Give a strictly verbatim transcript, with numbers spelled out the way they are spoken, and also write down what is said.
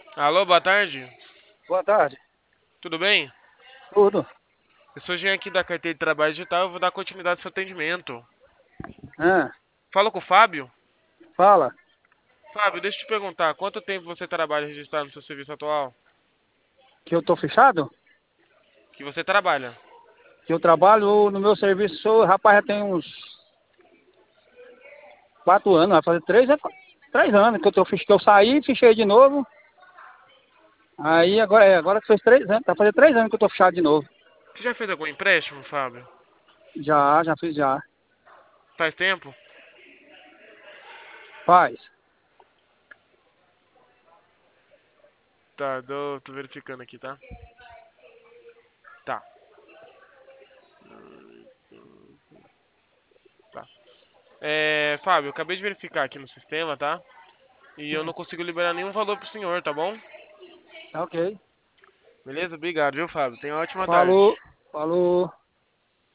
Alô, boa tarde. Boa tarde. Tudo bem? Tudo. Eu sou Jean aqui da Carteira de Trabalho Digital. Eu vou dar continuidade ao seu atendimento. Ah, Fala com o Fábio. fala. Fábio, deixa eu te perguntar, quanto tempo você trabalha registrado no seu serviço atual? Que eu tô fechado? Que você trabalha? Que eu trabalho no meu serviço, sou, rapaz, já tem uns quatro anos, vai fazer três, é, três anos que eu tô fech- que eu saí, fechei de novo. Aí agora, é, agora que fez três anos, tá fazendo três anos que eu tô fechado de novo. Você já fez algum empréstimo, Fábio? Já, já fiz já. Faz tempo? Faz. Tá, tô, tô verificando aqui, tá? Tá, tá. É, Fábio, eu acabei de verificar aqui no sistema, tá? E eu não Hum, consigo liberar nenhum valor pro senhor, tá bom? tá ok. Beleza? Obrigado, viu, Fábio? Tenha uma ótima tarde. Falou, falou.